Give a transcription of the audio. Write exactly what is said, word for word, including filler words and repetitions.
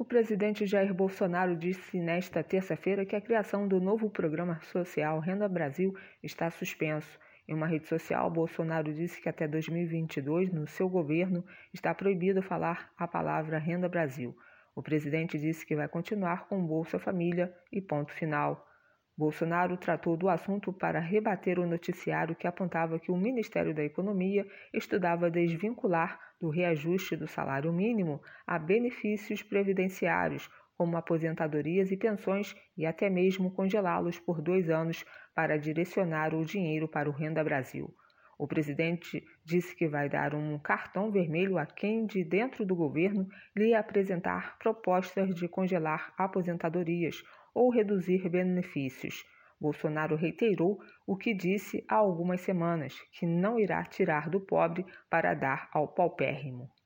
presidente Jair Bolsonaro disse nesta terça-feira que a criação do novo programa social Renda Brasil está suspenso. Em uma rede social, Bolsonaro disse que até dois mil e vinte e dois, no seu governo, está proibido falar a palavra Renda Brasil. O presidente disse que vai continuar com Bolsa Família e ponto final. Bolsonaro tratou do assunto para rebater o noticiário que apontava que o Ministério da Economia estudava desvincular do reajuste do salário mínimo a benefícios previdenciários, como aposentadorias e pensões, e até mesmo congelá-los por dois anos para direcionar o dinheiro para o Renda Brasil. O presidente disse que vai dar um cartão vermelho a quem de dentro do governo lhe apresentar propostas de congelar aposentadorias ou reduzir benefícios. Bolsonaro reiterou o que disse há algumas semanas, que não irá tirar do pobre para dar ao paupérrimo.